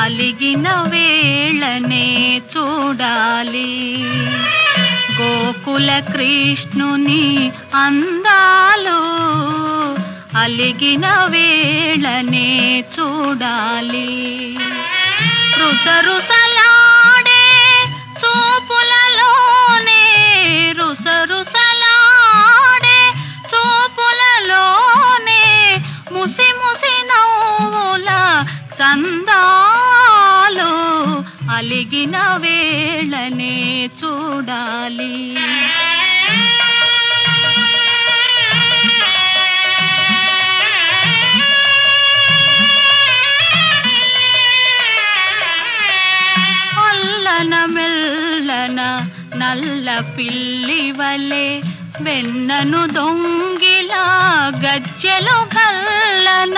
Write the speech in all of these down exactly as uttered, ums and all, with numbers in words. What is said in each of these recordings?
అలిగిన వేళనే చూడాలి. గోకుల కృష్ణుని అందాలు అలిగిన వేళనే చూడాలి. రుసరుసలాడే చూపులలోనే రుసరుసలాడే చూపులలోనే ముసి ముసి నవ్వుల చందాలు అలిగిన వేళనే చూడాలి. అల్లన మెల్లన నల్ల పిల్లి వలె వెన్నను దొంగిలా గజ్జెలు గల్లన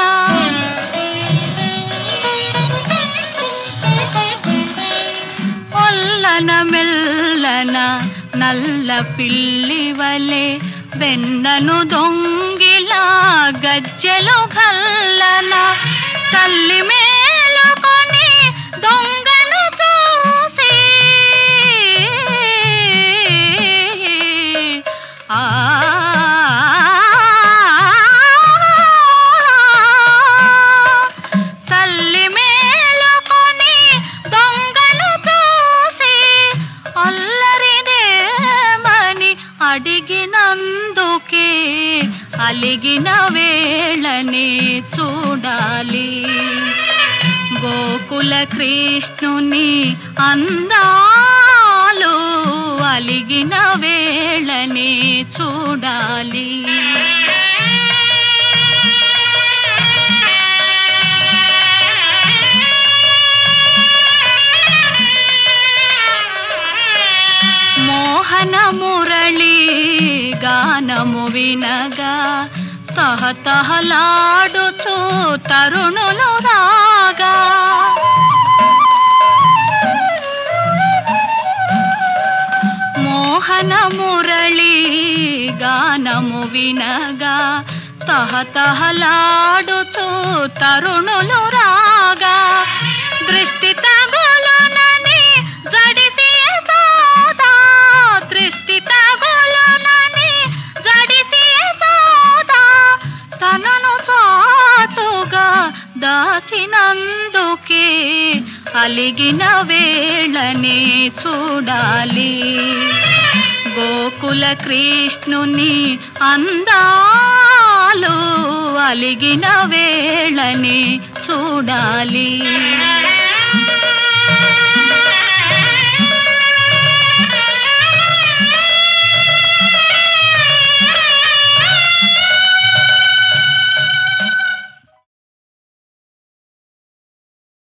అల్లన మెల్లన నల్ల పిల్లి వలె వెన్నను దొంగిలా గజ్జెలు గల్లన తల్లి మేలుకొని దొంగను చూసి ఆ తల్లి మేలుకొని దొంగను చూసి అల్లరిదేమని అడిగినందుకే అలిగిన వేళనే చూడాలి. గోకుల కృష్ణుని అందాలు అలిగిన వేళనే చూడాలి. మోహన మురళి గానము వినగా తహతహలాడుచు తరుణులు రాగా మోహన మురళి గానము వినగా తహతహలాడుచు తరుణులు రాగా దృష్టి తగులునని జడిసి యశోదా దృష్టి తగులునని జడిసి యశోదా తనను చాటుగా దాచినందుకే అలిగిన వేళనే చూడాలి. గోకుల కృష్ణుని అందాలు అలిగిన వేళనే చూడాలి.